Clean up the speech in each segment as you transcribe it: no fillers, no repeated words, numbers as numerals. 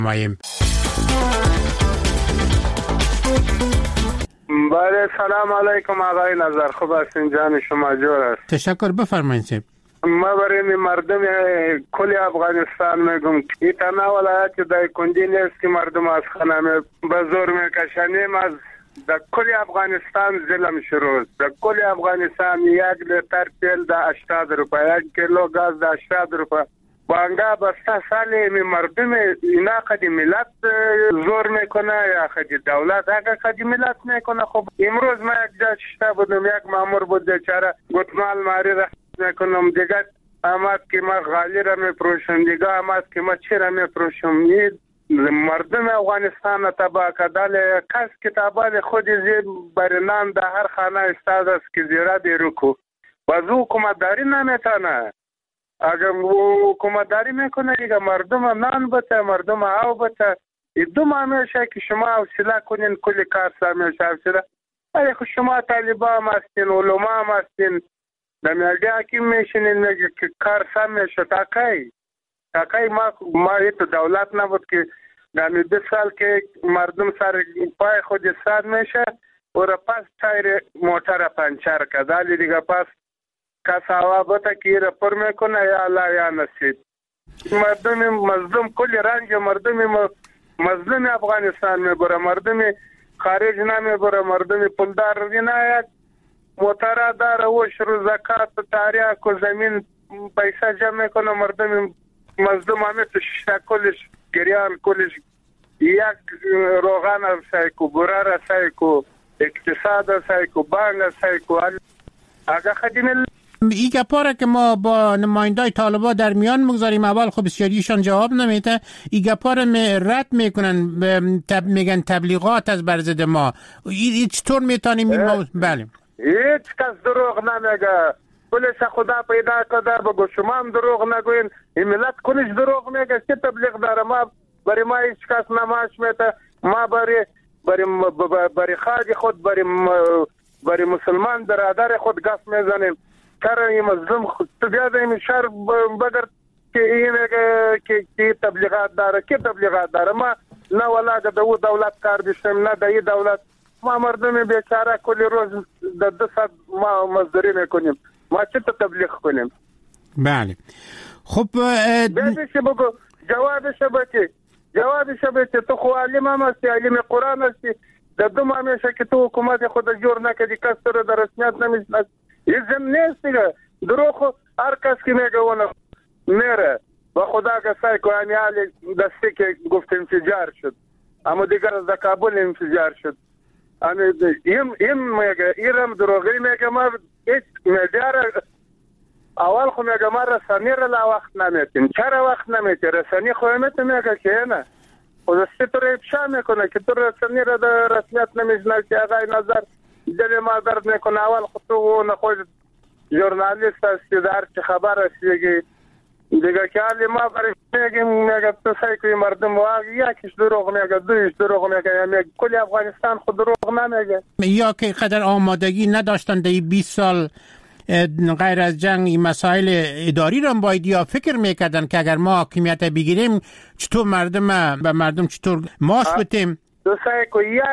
مایم. بله سلام علیکم آقای نظر، خوب هستین؟ جان شما جور است. تشکر، بفرمایید. ما برای مردم کل افغانستان میگم این تنها ولایت در کندی نیست که مردم از خانه به زور میکشنیم. از در کل افغانستان ظلم شروع. در کل افغانستان 1 لیتر تیل در 80 روپیه، 1 کیلو گاز در 80 روپیه. بانگا بسته سالی مردم اینا خدی ملت زور میکنه یا خدی دولت اگه خدی ملت میکنه. خب امروز ما یک جا شتا بودم، یک مامور بود بیچاره گتمال ماری را میکنم دیگه آمد که ما غالی را میپروشم، دیگه آمد که ما چی را میپروشم. مردم افغانستان تباه کردن. کس کتابال خود زیر برنان در هر خانه استاد است که زیرا دیروکو باز حکومت داری نمیتانه. اگر حکومت داری میکنه دیگه مردم نان بته، مردم آو بته. دو ماه میشه که شما حوصله کنین کلی کار سامیشه حوصله. ولی خود شما طالبا هم هستین، علما هم هستین، در میگه حکیم میشینین میگه که کار سامیشه. تاکی ما تو دولت نبود که در 20 سال که مردم سر پای خود استاد میشه و را پس تایر موتر پنچر کدالی دیگه پس کس هوا بتا که را پر میکنه یا الله یا نصیب. مردم مظلوم کلی رنج مردم مظلوم افغانستان میبره، مردم خارج نمیبره، مردم پولدار نه یک موتر داره و شروع زکات تاریخ و زمین پیسه جمع میکنه. مردم مظلوم همه تو شتا کلش گریان کلش یک روغان سایکو، برار سایکو، اقتصاد سایکو، بانگ سایکو. اگه خدیم ای گپاره که ما با نمایندای طالبا در میان مگذاریم، اول خب بسیاریشان جواب نمیده. ای گپاره رد میکنن، میگن تبلیغات از برزد ما. ای چطور میتونیم این بله هیچ کس دروغ نمیگه. پلیس خدا پیدا کرده بگو شما هم دروغ نگوین. این ملت کنش دروغ میگه. چه تبلیغ داره؟ ما برای ما هیچ کس نماش میده. ما برای خاج خود برای مسلمان برادر خود گف میزنیم. کار این مظلوم تو بیاد این شهر بگر که این که تبلیغات داره. که تبلیغات داره؟ ما نه ولا دو دولت کار بیشتیم نه دایی دولت. ما مردم بیچاره کلی روز در 2 ساعت ما مزدوری میکنیم. ما چه تبلیغ کنیم؟ بله خب بیادش بگو جوابش بچه تو خو علم هم هستی، علم قرآن هستی. در 2 ماه میشه که تو حکومت خود جور نکدی، کس تو رو در رسمیت نمیشناس. این زم نیست دیگه. دروغ هر کس که میگه اون میره و خدا که سعی کنی حالی دستی که گفت انفجار شد، اما دیگر از کابل انفجار شد. این میگه ایرم دروغی میگه. ما هیچ میدیار اول خو میگه ما رسانی را لا وقت نمیتیم. چرا وقت نمیتی؟ رسانی خویمت میگه که نه خود دستی تو را افشا میکنه که تو رسانی را در رسمیت نمیشناسی. آقای نظر دل ما درد میکنه. اول خود تو نخوش ژورنالیست هستی، در چه خبر هستی دیگه که حالی ما برای میگه تو سعی کنی مردم واقعی یکیش دروغ میگه، دویش دروغ میگه، کل افغانستان خود دروغ نمیگه. یا که قدر آمادگی نداشتن در 20 سال غیر از جنگ این مسائل اداری را باید یا فکر میکردن که اگر ما حاکمیت بگیریم چطور مردم چطور ماش بتیم. تو سعی کن یک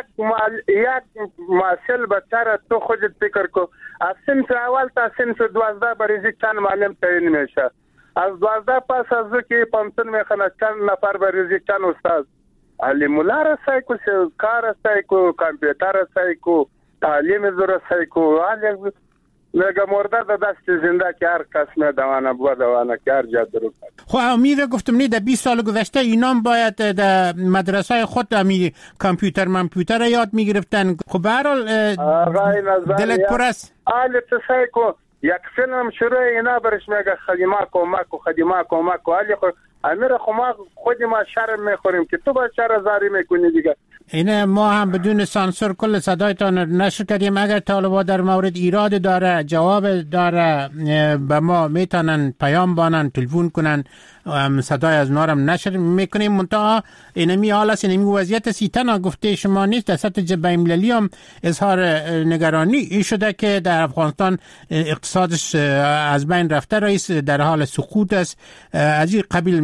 معسل بچه تو خودت فکر کن. از سنف اول تا سنف 12 بریزی چند معلم تعیین میشه. از 12 پس از او که پانتون میخونه چند نفر بریزی چند استاد. علی مولا را سعی کن، کار را سعی کن، کامپیوتر را سعی کن، تعلیم زور سعی کن. میگه مرده در دست زنده که هر کس میدوانه بدوانه که هر جا درو کنه. خب امیر گفتم نه در 20 سال گذشته اینام باید در مدرسه خود امی کامپیوتر یاد میگرفتن. خب به هر حال دلت پر است. آلی تو سعی کن یک فیلم شروع اینا برش میگه خدمه کمک. آلی خود امیر خود ما شرم میخوریم که تو با شر زاری میکنی دیگه. اینه ما هم بدون سانسور کل صدایتان نشر کردیم. اگر طالبا در مورد ایراد داره، جواب داره، به ما میتونن پیام بانن، تلفن کنن، صدای از نارم نشر میکنیم. منتها اینمی حال است، اینمی وضعیت سیتنا گفته شما نیست. در سطح جبهه المللی هم اظهار نگرانی این شده که در افغانستان اقتصادش از بین رفته، رئیس در حال سقوط است. از این قبیل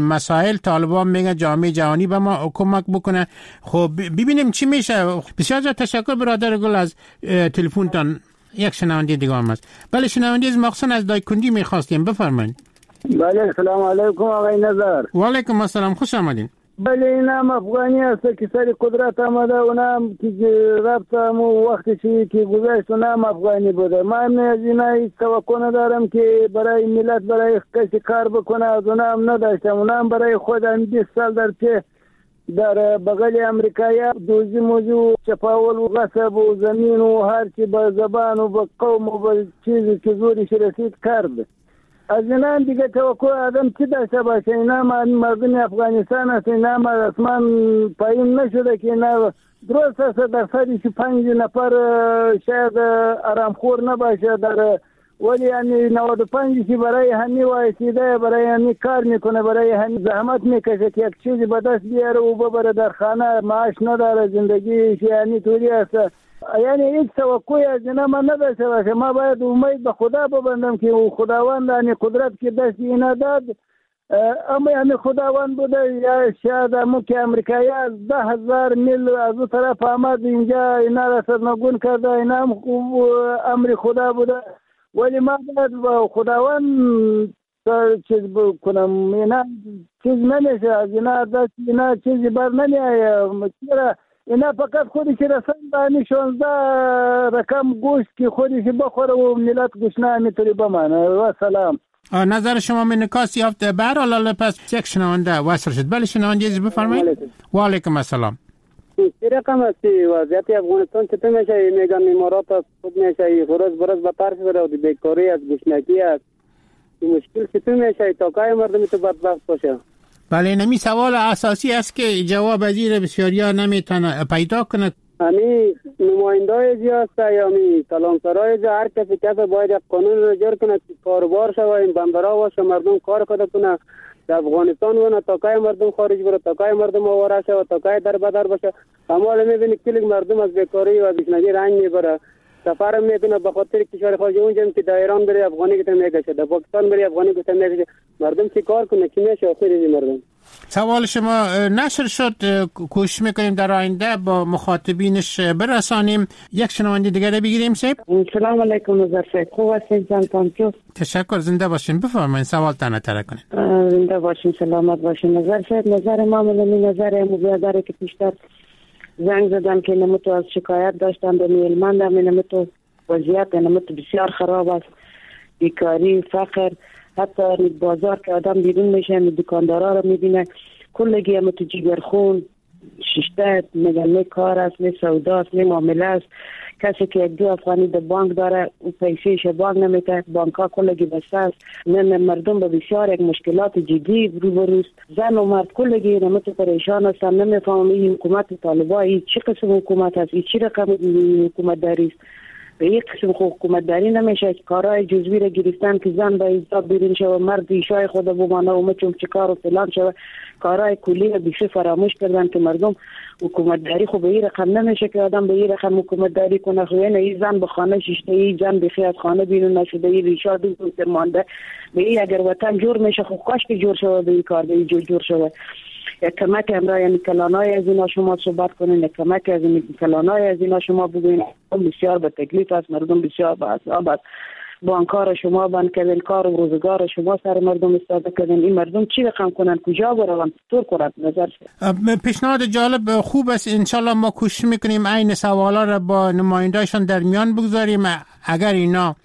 مسائل طالبان میگن جامعه جهانی به ما کمک بکنه. خب ببینیم چی میشه. بسیار تشکر برادر گل از تلفنتان. یک شنونده دیگه هم هست. بله شنونده از مخصوصا از دایکندی میخواستیم، بفرمایید. بله سلام علیکم آقای نظر. و علیکم السلام، خوش آمدین. بله اینم افغانی است که سر قدرت آمده، اونم که رفتم و وقتی که گذشت اونم افغانی بوده. من از اینا هیچ توقع ندارم که برای ملت برای کسی کار بکنه، از اونم نداشتم. اونم برای خودم 20 سال در که در بغل امریکایی دوزی موضوع چپاول و غصب و زمین و هرچی با زبان و با قوم و با چیزی که زورش رسید کرد. از اینا دیگه توقع آدم چی داشته باشه؟ اینا مردم افغانستان است، اینا اسمان پایین نشده که اینا درست است در 105 نفر شاید آرامخور نباشه در، ولی یعنی 95 که برای همین وایسیده، برای همین کار میکنه، برای همین زحمت میکشه که یک چیزی به دست بیاره و ببره در خانه، معاش نداره، زندگیش یعنی طوری است. یعنی هیچ توقعی از اینا من نداشته باشه. ما باید امید به خدا ببندم که خداوند یعنی قدرت که دست اینا داد، اما یعنی خداوند بوده، یا شاید همون که امریکایی از 10,000 میل از اون طرف آمد اینجا اینا را سرنگون کرده، اینا هم امر خدا بوده. ولی ما باید با خداوند چیز بکنم، اینا چیز نمیشه، از اینا دست اینا چیزی بر نمیایه. اینا فقط خودش رسن دانی 16 رقم گوشت که خودش بخوره و ملت گوشنه میتونی بمانه. و سلام. نظر شما من نکاس یافت. برحال پس یک شنونده وصل شد. بله شنونده عزیز بفرمایید. و علیکم السلام. چی رقم هستی؟ وضعیت افغانستان چطور میشه؟ میگن امارات خود میشه غرض برز بطرف برد، بیکاری است، گشنگی است. این مشکل چطور میشه تا که مردم تو بدبخت باشه؟ بله نمی سوال اساسی است که جواب وزیر بسیاریا نمیتونه پیدا کنه. همی نمایندای جیاست یا می کلانسرای جا هر کسی باید یک قانون رو جور کنه که کاربار شوه، این بندرها باشه، مردم کار کنه در افغانستان ونه، تاکای مردم خارج بره، تاکای مردم آواره شوه، تاکای در بدر باشه. اما حالا میبینی کلی مردم از بیکاری و گشنگی رنج میبره، سفر میکنه به خاطر کشور خارج. اونجا که در ایران بری افغانی که میکشه، در پاکستان بری افغانی که میکشه. مردم چی کار کنه؟ چی میشه آخر مردم؟ سوال شما نشر شد، کوشش میکنیم در آینده با مخاطبینش برسانیم. یک شنونده دیگه رو بگیریم. سلام علیکم نظر صاحب، خوب هستین؟ تشکر، زنده باشین. بفرمایید سوال تنه کنید. زنده باشین، سلامت باشین. نظر صاحب، نظر ما من نظر مبادره که پیشتر زنگ زدم که نمتو از شکایت داشتم به میلمندم، نمتو وضعیت نمتو بسیار خراب است، بیکاری، فقر، حتی بازار که آدم بیرون میشه دکاندارا رو میبینه کلگی هم تو جیگرخون ششته میگن نه کار است، نه سودا است، نه معامله است. کسی که یک دو افغانی در بانک داره او پیسهش بانک نمیده، بانک ها کلگی بسته است. نه مردم به بسیار یک مشکلات جدی روبروست. زن و مرد کلگی نمت پریشان هستن. نمیفهمم این حکومت طالبایی چی قسم حکومت است، این چی رقم حکومت داری است. به یک قسم حکومت داری نمیشه. کارهای جزوی را گرفتن که زن به ایجاب بیرون شود، مرد ایشای خود بمانه و مچم چکار و فلان شود. کارهای کلی را بیشتر فراموش کردن که مردم حکومت داری خب به این رقم نمیشه که آدم به این رقم حکومت داری کنه. خب این زن به خانه ششته، این زن بخی از خانه بیرون نشده، این ریشا دو مانده. به این اگر وطن جور میشه خب کاش که جور شود، به این کار به این جور شود. یک کمک امرا یعنی کلانای از اینا شما صحبت کنین، یک کمک از این کلانای از اینا شما بگوین. بسیار به تکلیف است، مردم بسیار به عذاب است. بانکار شما بند کردین، کار و روزگار شما سر مردم استفاده کردین. این مردم چی رقم کنن، کجا برون، طور کنن؟ نظر پیشنهاد جالب خوب است. انشالله ما کوشش میکنیم این سوالا را با نمایندهشان در میان بگذاریم اگر اینا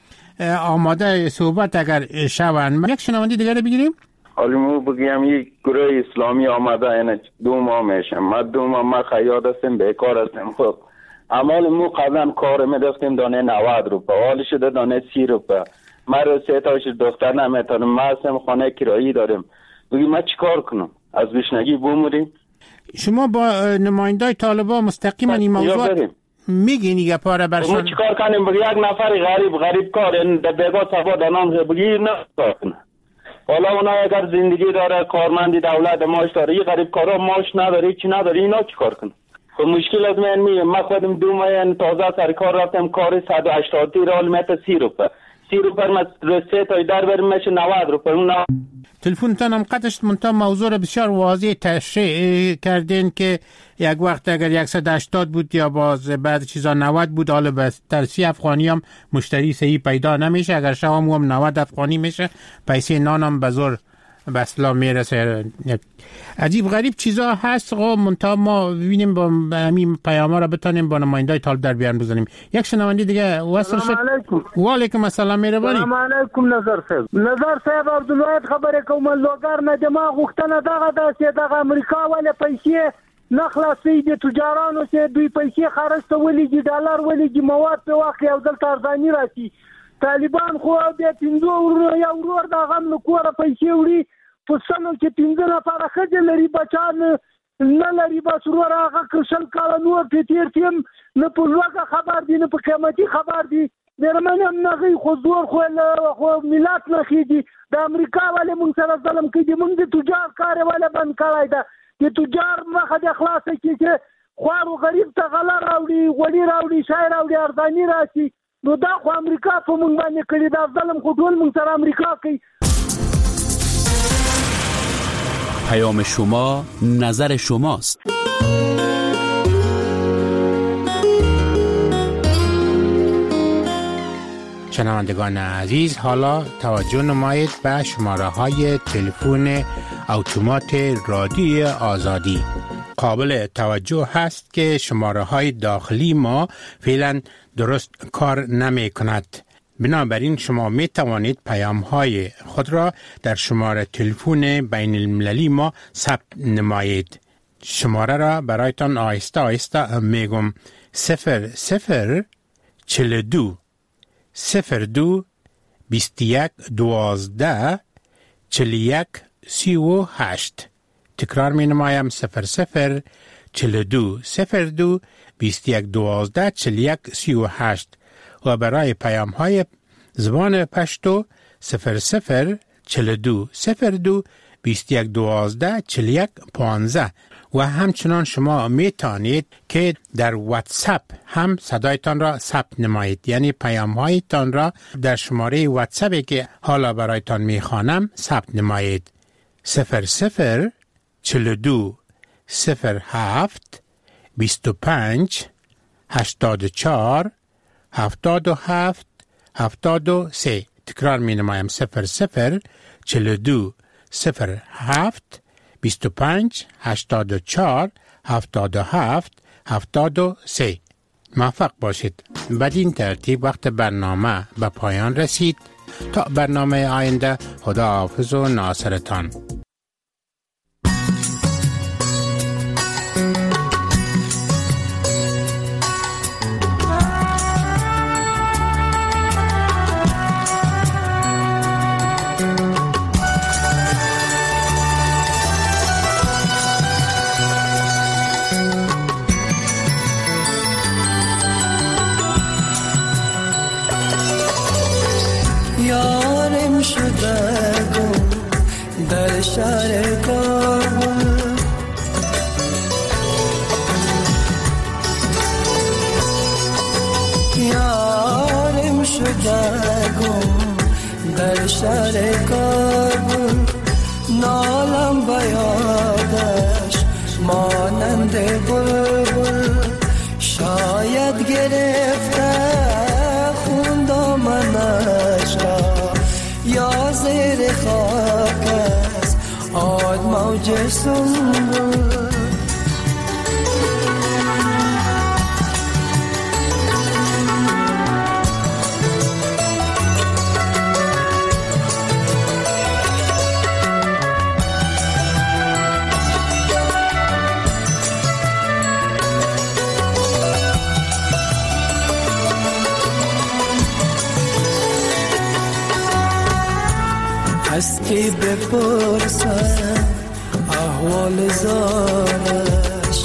آماده صحبت اگر شوند. یک شنونده دیگه رو بگیریم. حالی مو بگیم یک گروه اسلامی آمده اینه 2 ماه میشه. ما 2 ماه ما خیاط هستیم، بیکار هستیم. خب اما مو قبلا کار میداشتیم دانه 90 روپه، حالی شده دانه 30 روپه. ما رو 3 تاش دختر نمیتونم، ما هستیم خانه کرایی داریم. بگیم ما چی کار کنم؟ از گشنگی بمیریم؟ شما با نمایندای طالبان مستقیما این موضوع میگین یه پاره برشان؟ ما چی کار کنیم؟ بگی یک نفر غریب کار در بیگاه سبا دانان بگی نه کار کنه. حالا اونا اگر زندگی داره، کارمندی دولت ماش داره، این غریب کارا ماش نداره، چی نداره، اینا چی کار کنه؟ خب مشکل از من میگه. ما خودم 2 ماه تازه سر کار رفتم، کار 180 ریال میته 30 روپه. 30 روپه ما 3 تا در بریم میشه 90 روپه. تلفنتان هم قطع شد، منتها موضوع بسیار واضح تشریح کردین که یک وقت اگر 180 بود یا باز بعد چیزا 90 بود، حالا به ترسی افغانی هم مشتری صحیح پیدا نمیشه. اگر شام هم 90 افغانی میشه، پیسه نان هم به زور به اصلا میرسه. عجیب غریب چیزا هست. منتها ما ببینیم با همین پیاما را بتانیم با نمایندای طالب در بیان بزنیم. یک شنونده دیگه وصل شد. و علیکم السلام، مهربانی. سلام علیکم نظر صاحب عبدالواحد خبره کوم. لوګر نه دماغ غوښتنه دغه داسې دغه امریکا ولې پیسې نخلاصي دي تجارانو چې دوی پیسې خرج ته ولېږي، ډالر ولېږي، مواد په واقع یو ځل ارزاني راشي. طالبان خو د 15 یا ورور د غم نو کوره پیسې وړي په سنو کې 15 نفر خځه لري، بچان نه لري، بس ورور هغه کرشل کاله نور تیر تیم نه په لوګه خبر دي نه په قیمتي خبر دي. درمن هم نه خو زور خو ملت نه خېدي. د امریکا ولې مونږ سره ظلم کوي؟ مونږ د تجار کار ولې بند کړای دا؟ د تجار مخه د خلاص کې خوارو غریب ته غلا راوړي، غوړي راوړي، شای راوړي، ارزاني راشي. نو دا خو امریکا په مونږ باندې کړی دا ظلم خو ټول مونږ سره امریکا کوي. پیام شما نظر شماست. شنوندگان عزیز، حالا توجه نمایید به شماره های تلفن اتومات رادیوی آزادی. قابل توجه هست که شماره های داخلی ما فعلا درست کار نمی کند. بنابراین شما می توانید پیام های خود را در شماره تلفن بین المللی ما ثبت نمایید. شماره را برایتان آهسته آهسته میگم: 0042 02 21 12 41 38. تکرار می نمایم: 0042 02 21 12 41 38. و برای پیام های زبان پشتو 0042 02 21 12 41 15. و همچنان شما می توانید که در واتساپ هم صدایتان را ثبت نمایید، یعنی پیام هایتان را در شماره واتساپی که حالا برایتان می خوانم ثبت نمایید: 0042 07 25 84 77 73. تکرار می نمایم: 0042 07 25 84 77 73. موفق باشید. بدین ترتیب وقت برنامه به پایان رسید. تا برنامه آینده، خدا حافظ و ناصرتان. در شهر کابل یارم شدگم، در شهر کابل نالم بیادش مانند بلبل. شاید گرفته خون دامنش را یا زیر خاک است آد موج سنبل. از کی بپرسم احوال زارش،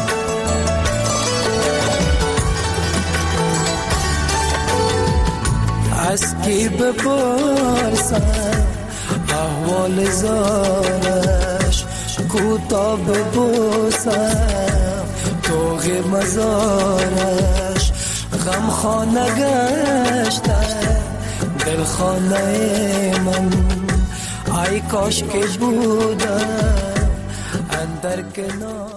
از کی بپرسم احوال زارش. کوتا ببوسم توغ مزارش. غم خانه گشته دل خانه من، ای کاش که بودم اندر کنار